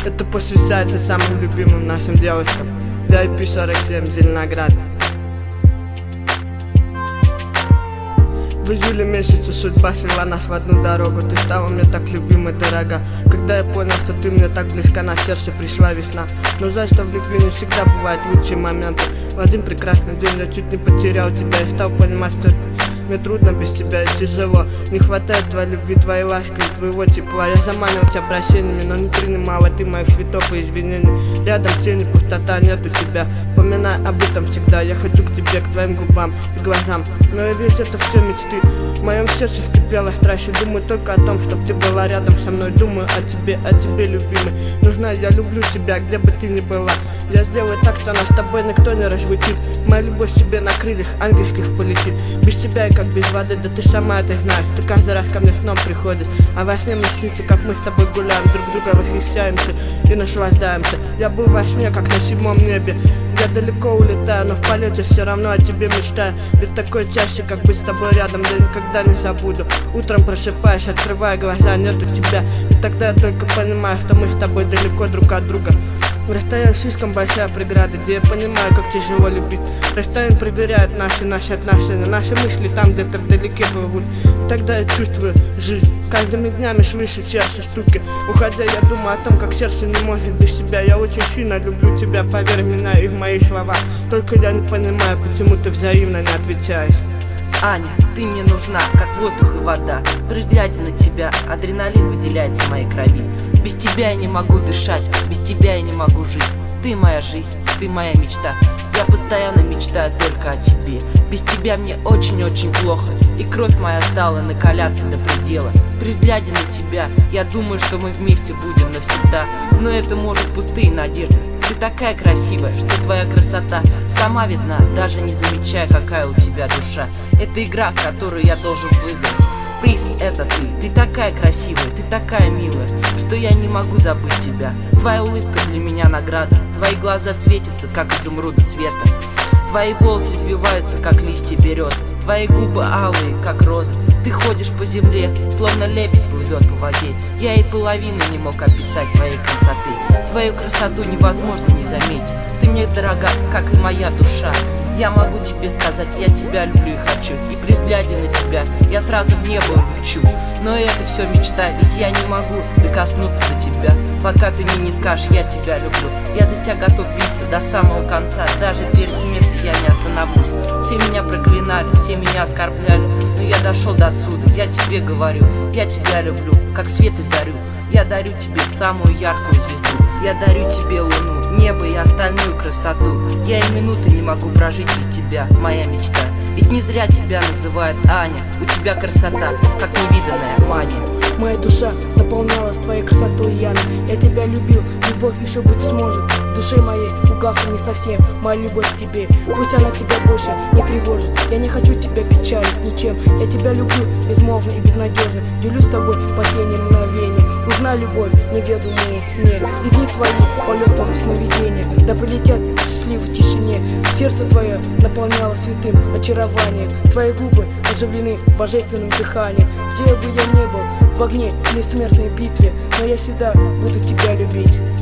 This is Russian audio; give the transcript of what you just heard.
Это посвящается самым любимым нашим девушкам. VIP 47, Зеленоград. В июле месяце судьба свела нас в одну дорогу. Ты стала мне так любима, дорога. Когда я понял, что ты мне так близка, на сердце пришла весна. Но жаль, что в любви не всегда бывают лучшие моменты. В один прекрасный день я чуть не потерял тебя и стал понимать, что мне трудно без тебя и тяжело. Не хватает твоей любви, твоей ласки и твоего тепла. Я заманил тебя прощениями, но не принимала ты моих цветов и извинений. Рядом тени, пустота, нету тебя. Поминай об этом всегда. Я хочу к тебе, к твоим губам и глазам. Но я вижу, это все мечты. В моем сердце вскипела страсть. И думаю только о том, чтоб ты была рядом со мной. Думаю о тебе, любимый. Но знай, я люблю тебя, где бы ты ни была. Я сделаю так, что нас с тобой никто не разлучит. Моя любовь тебе на крыльях ангельских полетит. Без тебя как без воды, да ты сама это знаешь. Ты каждый раз ко мне сном приходишь, а во сне мне снится, как мы с тобой гуляем, друг друга восхищаемся и наслаждаемся. Я был во сне, как на 7-м небе. Я далеко улетаю, но в полете все равно о тебе мечтаю. Ведь такой чаще, как быть с тобой рядом, я никогда не забуду. Утром просыпаюсь, открываю глаза, нету тебя. И тогда я только понимаю, что мы с тобой далеко друг от друга. Расстояние слишком большая преграда, где я понимаю, как тяжело любить. Расстояние проверяет наши отношения, наши мысли там где-то вдалеке плывут. И тогда я чувствую жизнь. Каждыми днями слышу чаще стуки. Уходя, я думаю о том, как сердце не может без тебя. Я очень сильно люблю тебя, поверь меня и в мои слова. Только я не понимаю, почему ты взаимно не отвечаешь. Аня, ты мне нужна, как воздух и вода. При взгляде на тебя адреналин выделяется в моей крови. Без тебя я не могу дышать, без тебя я не могу жить. Ты моя жизнь, ты моя мечта. Я постоянно мечтаю только о тебе. Без тебя мне очень-очень плохо, и кровь моя стала накаляться до предела. При взгляде на тебя я думаю, что мы вместе будем навсегда. Но это может пустые надежды. Ты такая красивая, что твоя красота сама видна, даже не замечая, какая у тебя душа. Это игра, в которую я должен выиграть. Приз — это ты такая красивая, ты такая милая, что я не могу забыть тебя. Твоя улыбка для меня награда, твои глаза светятся, как изумруды цвета. Твои волосы извиваются, как листья березы, твои губы алые, как розы. Ты ходишь по земле, словно лебедь плывет по воде. Я и половины не мог описать твоей красоты. Твою красоту невозможно не заметить. Ты мне дорога, как и моя душа. Я могу тебе сказать, я тебя люблю и хочу. И при взгляде на тебя я сразу в небо улечу. Но это все мечта, ведь я не могу прикоснуться до тебя, пока ты мне не скажешь, я тебя люблю. Я за тебя готов биться до самого конца. Даже перед смертью я не остановлюсь. Все меня проклинали, все меня оскорбляли, но я дошел до отсюда. Я тебе говорю, я тебя люблю, как свет и зарю. Я дарю тебе самую яркую звезду. Я дарю тебе луну, небо и остальную красоту. Я и минуты не могу прожить без тебя, моя мечта. Ведь не зря тебя называют Аня. У тебя красота, как невиданная мания. Моя душа наполнялась твоей красотой, Яна. Я тебя любил, любовь еще быть сможет. В душе моей угасла не совсем моя любовь к тебе. Пусть она тебя больше не тревожит. Я не хочу тебя печалить ничем. Я тебя люблю безмолвно и безнадежно. Делюсь с тобой последним мгновением. Узнай любовь неведомую мне. И дни твои полетом сновидения. Да полетят счастливы в тишине. Сердце твое наполняло святым очарованием. Твои губы оживлены божественным дыханием. Где бы я ни был, в огне или смертной битве, но я всегда буду тебя любить.